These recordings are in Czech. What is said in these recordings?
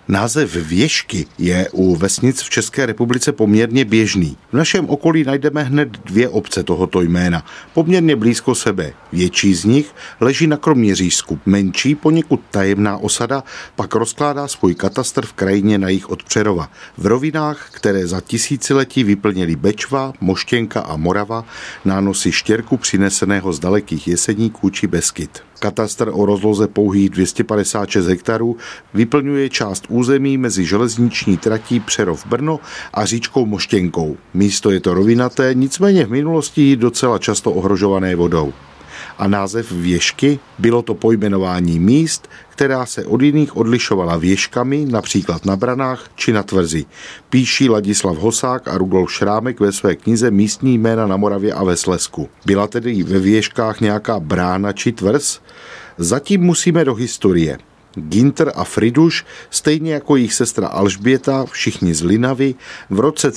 Název Věšky je u vesnic v České republice poměrně běžný. V našem okolí najdeme hned 2 obce tohoto jména, poměrně blízko sebe. Větší z nich leží na Kroměřížsku. Menší, poněkud tajemná osada pak rozkládá svůj katastr v krajině na jih od Přerova. V rovinách, které za tisíciletí vyplnili Bečva, Moštěnka a Morava, nánosy štěrku přineseného z dalekých Jeseníků či Beskyd. Katastr o rozloze pouhých 256 hektarů vyplňuje část území mezi železniční tratí Přerov-Brno a říčkou Moštěnkou. Místo je to rovinaté, nicméně v minulosti docela často ohrožované vodou. A název Věšky? Bylo to pojmenování míst, která se od jiných odlišovala věškami, například na branách či na tvrzi. Píší Ladislav Hosák a Rudolf Šrámek ve své knize Místní jména na Moravě a ve Slezsku. Byla tedy ve Věškách nějaká brána či tvrz? Zatím musíme do historie. Ginter a Friduš, stejně jako jejich sestra Alžběta, všichni z Linavy, v roce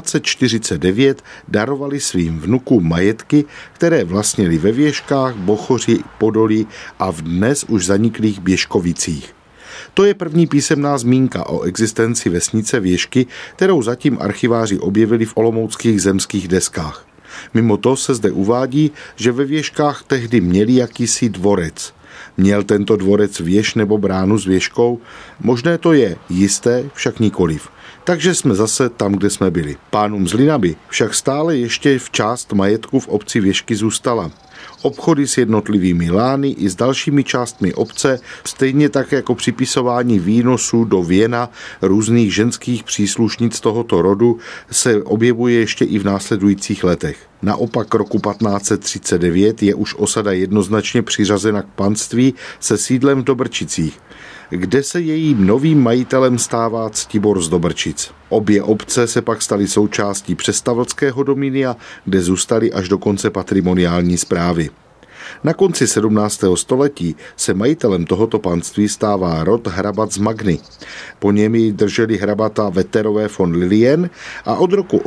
1349 darovali svým vnukům majetky, které vlastnili ve Věškách, Bochoři, Podolí a v dnes už zaniklých Běškovicích. To je první písemná zmínka o existenci vesnice Věšky, kterou zatím archiváři objevili v olomouckých zemských deskách. Mimo to se zde uvádí, že ve Věškách tehdy měli jakýsi dvorec. Měl tento dvorec věž nebo bránu s věžkou? Možné to je, jisté však nikoliv. Takže jsme zase tam, kde jsme byli. Pánům z Linavy však stále ještě v část majetku v obci Věšky zůstala. Obchody s jednotlivými lány i s dalšími částmi obce, stejně tak jako připisování výnosů do věna různých ženských příslušnic tohoto rodu, se objevuje ještě i v následujících letech. Naopak roku 1539 je už osada jednoznačně přiřazena k panství se sídlem v Dobrčicích, kde se jejím novým majitelem stává Ctibor z Dobrčic. Obě obce se pak staly součástí přestavlského dominia, kde zůstaly až do konce patrimoniální správy. Na konci 17. století se majitelem tohoto panství stává rod Hrabat z Magny. Po něm ji drželi hrabata Veterové von Lilien a od roku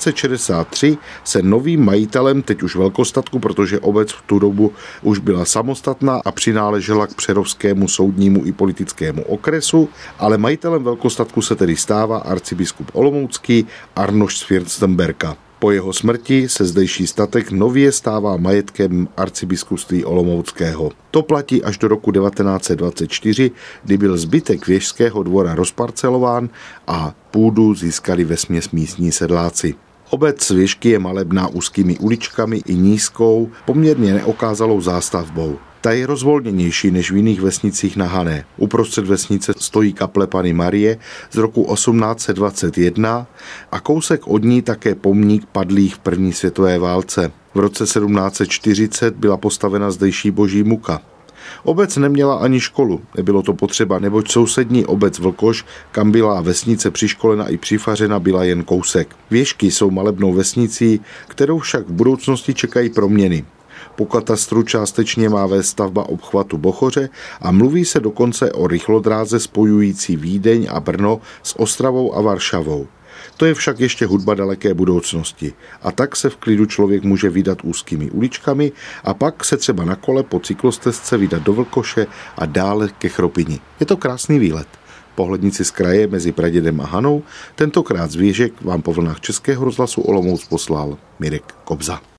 1863 se novým majitelem, teď už velkostatku, protože obec v tu dobu už byla samostatná a přináležela k přerovskému soudnímu i politickému okresu, ale majitelem velkostatku se tedy stává arcibiskup olomoucký Arnošt z Fürstenberka. Po jeho smrti se zdejší statek nově stává majetkem arcibiskupství olomouckého. To platí až do roku 1924, kdy byl zbytek Věšského dvora rozparcelován a půdu získali vesměs místní sedláci. Obec Věšky je malebná úzkými uličkami i nízkou, poměrně neokázalou zástavbou. Ta je rozvolněnější než v jiných vesnicích na Hané. Uprostřed vesnice stojí kaple Panny Marie z roku 1821 a kousek od ní také pomník padlých v první světové válce. V roce 1740 byla postavena zdejší boží muka. Obec neměla ani školu, nebylo to potřeba, neboť sousední obec Vlkoš, kam byla vesnice přiškolena i přifařena, byla jen kousek. Věšky jsou malebnou vesnicí, kterou však v budoucnosti čekají proměny. Po katastru částečně má vést stavba obchvatu Bochoře a mluví se dokonce o rychlodráze spojující Vídeň a Brno s Ostravou a Varšavou. To je však ještě hudba daleké budoucnosti. A tak se v klidu člověk může vydat úzkými uličkami a pak se třeba na kole po cyklostezce vydat do Vlkoše a dále ke Chropini. Je to krásný výlet. Pohlednici z kraje mezi Pradědem a Hanou, tentokrát z Věžek vám po vlnách Českého rozhlasu Olomouc poslal Mirek Kobza.